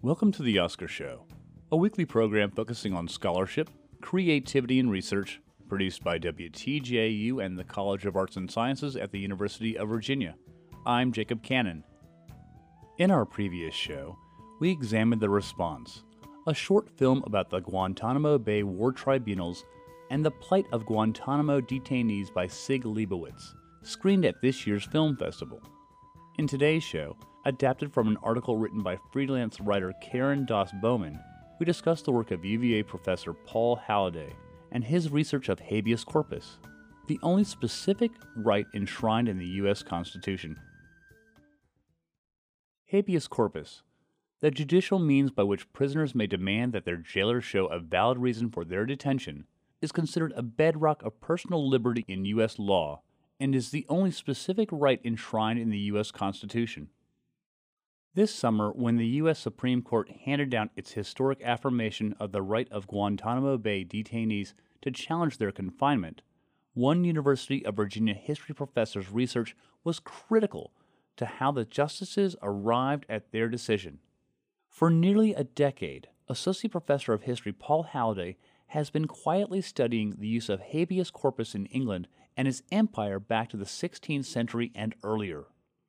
Welcome to the Oscar Show, a weekly program focusing on scholarship, creativity, and research, produced by WTJU and the College of Arts and Sciences at the University of Virginia. I'm Jacob Cannon. In our previous show, we examined The Response, a short film about the Guantanamo Bay War Tribunals and the plight of Guantanamo detainees by Sig Leibowitz, screened at this year's film festival. In today's show, adapted from an article written by freelance writer Karen Doss Bowman, we discuss the work of UVA professor Paul Halliday and his research of habeas corpus, the only specific right enshrined in the U.S. Constitution. Habeas corpus, the judicial means by which prisoners may demand that their jailers show a valid reason for their detention, is considered a bedrock of personal liberty in U.S. law and is the only specific right enshrined in the U.S. Constitution. This summer, when the U.S. Supreme Court handed down its historic affirmation of the right of Guantanamo Bay detainees to challenge their confinement, one University of Virginia history professor's research was critical to how the justices arrived at their decision. For nearly a decade, Associate Professor of History Paul Halliday has been quietly studying the use of habeas corpus in England and its empire back to the 16th century and earlier.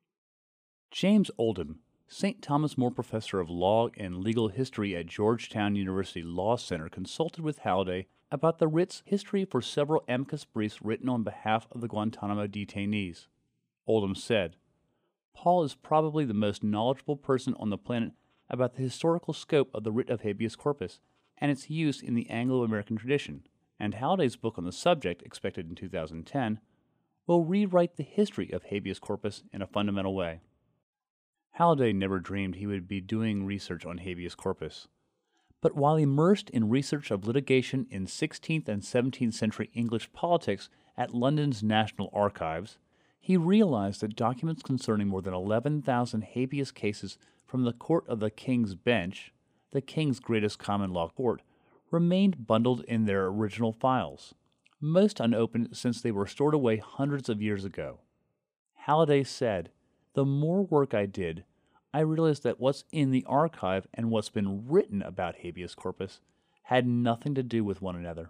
James Oldham, St. Thomas More Professor of Law and Legal History at Georgetown University Law Center, consulted with Halliday about the writ's history for several amicus briefs written on behalf of the Guantanamo detainees. Oldham said, "Paul is probably the most knowledgeable person on the planet about the historical scope of the writ of habeas corpus and its use in the Anglo-American tradition, and Halliday's book on the subject, expected in 2010, will rewrite the history of habeas corpus in a fundamental way." Halliday never dreamed he would be doing research on habeas corpus. But while immersed in research of litigation in 16th and 17th century English politics at London's National Archives, he realized that documents concerning more than 11,000 habeas cases from the Court of the King's Bench, the King's greatest common law court, remained bundled in their original files, most unopened since they were stored away hundreds of years ago. Halliday said, "The more work I did, I realized that what's in the archive and what's been written about habeas corpus had nothing to do with one another."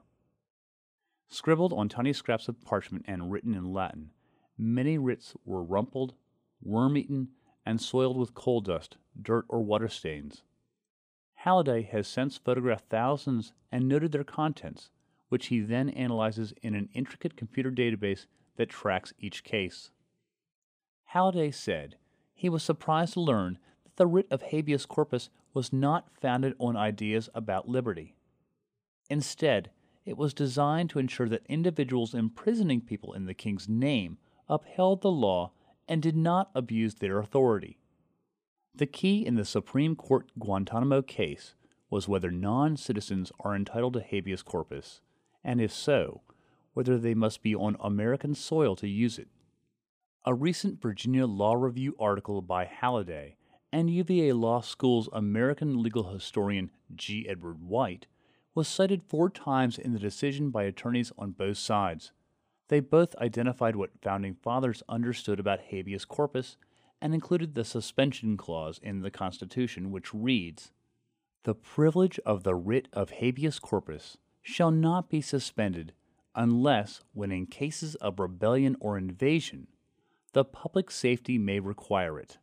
Scribbled on tiny scraps of parchment and written in Latin, many writs were rumpled, worm-eaten, and soiled with coal dust, dirt, or water stains. Halliday has since photographed thousands and noted their contents, which he then analyzes in an intricate computer database that tracks each case. Halliday said he was surprised to learn that the writ of habeas corpus was not founded on ideas about liberty. Instead, it was designed to ensure that individuals imprisoning people in the king's name upheld the law and did not abuse their authority. The key in the Supreme Court Guantanamo case was whether non-citizens are entitled to habeas corpus, and if so, whether they must be on American soil to use it. A recent Virginia Law Review article by Halliday and UVA Law School's American legal historian G. Edward White was cited 4 times in the decision by attorneys on both sides. They both identified what Founding Fathers understood about habeas corpus and included the suspension clause in the Constitution, which reads, "The privilege of the writ of habeas corpus shall not be suspended unless, when in cases of rebellion or invasion, the public safety may require it."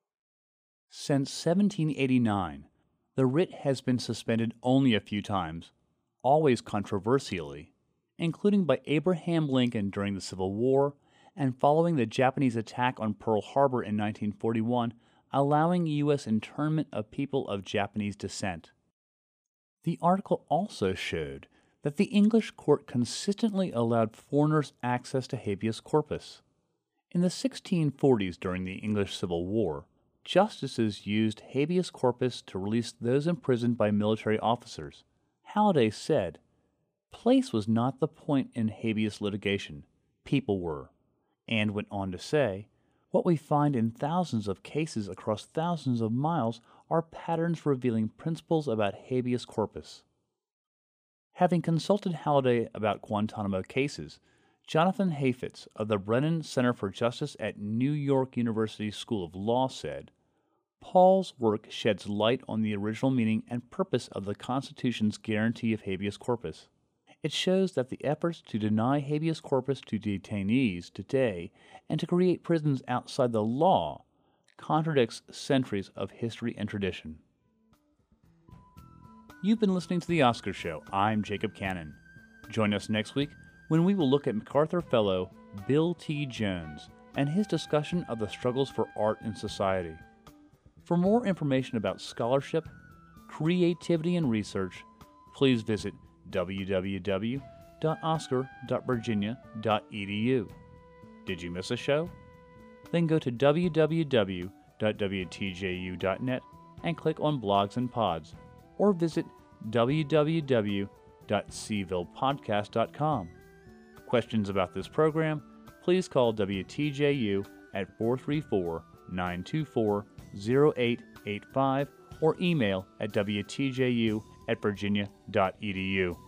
Since 1789, the writ has been suspended only a few times, always controversially, including by Abraham Lincoln during the Civil War and following the Japanese attack on Pearl Harbor in 1941, allowing U.S. internment of people of Japanese descent. The article also showed that the English court consistently allowed foreigners access to habeas corpus. In the 1640s, during the English Civil War, justices used habeas corpus to release those imprisoned by military officers. Halliday said, "Place was not the point in habeas litigation, people were," and went on to say, "What we find in thousands of cases across thousands of miles are patterns revealing principles about habeas corpus." Having consulted Halliday about Guantanamo cases, Jonathan Hafetz of the Brennan Center for Justice at New York University School of Law said, Paul's work sheds light on the original meaning and purpose of the Constitution's guarantee of habeas corpus. It shows that the efforts to deny habeas corpus to detainees today and to create prisons outside the law contradicts centuries of history and tradition. You've been listening to The Oscar Show. I'm Jacob Cannon. Join us next week when we will look at MacArthur Fellow Bill T. Jones and his discussion of the struggles for art in society. For more information about scholarship, creativity, and research, please visit www.oscar.virginia.edu. Did you miss a show? Then go to www.wtju.net and click on Blogs and Pods, or visit www.cvillepodcast.com. Questions about this program, please call WTJU at 434-924-0885 or email at wtju@virginia.edu.